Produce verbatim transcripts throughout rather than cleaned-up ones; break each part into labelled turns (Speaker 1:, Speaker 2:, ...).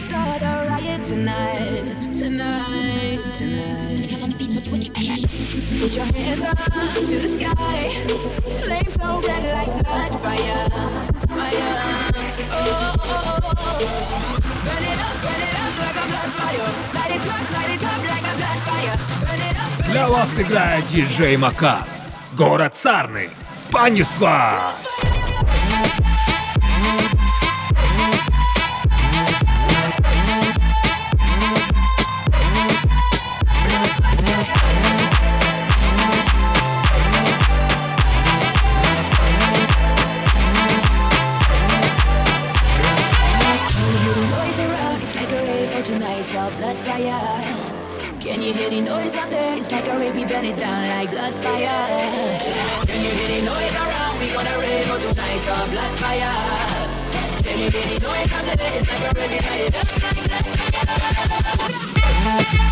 Speaker 1: start a riot tonight, tonight, tonight.
Speaker 2: Get on the beat so wicked, bitch.
Speaker 1: Put your hands up to the sky. Flames so red like blood fire, fire. Oh, oh, oh, oh. Burn it up, burn it up like a blood fire. Light it up, light it up like a blood fire. Burn it up, burn it up.
Speaker 3: Для вас играет диджей Макар. Город Сарны. Понеслась!
Speaker 1: Tonight's all blood fire. Can you hear the noise out there? It's like a rave, we burn it down like blood fire. Can you hear the noise around? We gonna rave, oh tonight's all blood fire. Can you hear the noise out there? It's like a rave, we burn it down like blood fire.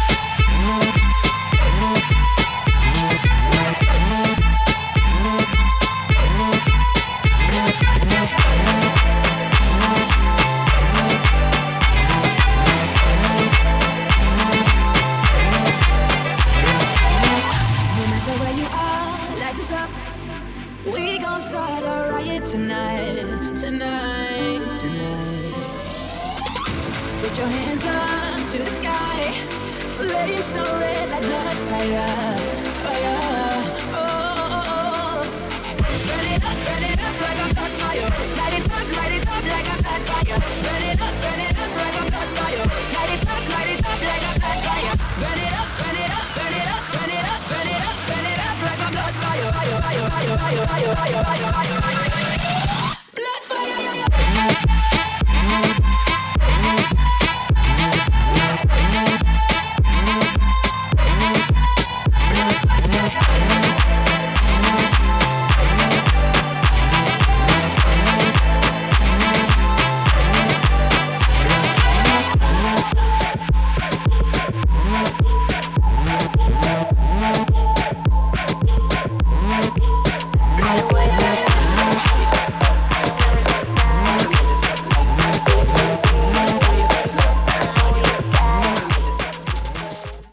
Speaker 1: We gon' start a riot tonight, tonight, tonight. Put your hands up to the sky. Flames so red like blood fire, fire. Oh, oh, oh. Burn it up, burn it up like I'm blood fire. Light it up, light it up like I'm blood fire. Burn it up, burn it up like I'm blood fire. Light it up, light it up like I'm blood fire. Burn it up, burn it up, burn it up, burn it up, burn it up, burn it up like I'm blood fire, fire, fire, fire, fire, fire, fire, fire, fire.